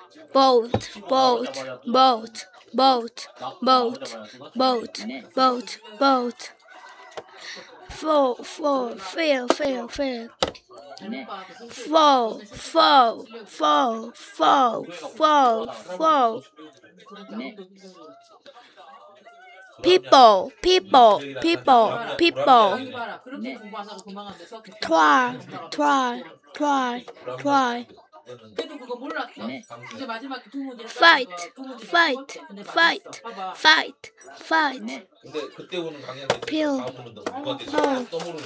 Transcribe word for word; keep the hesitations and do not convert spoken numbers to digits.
boat, boat, boat, boat, boat, boat, boat, boat. Four, four, fail, fail, fail. Four, four, four, four, four, four. People, people, people, people. Try, try, try, try. Fight, fight, fight, fight, fight. Pill. No.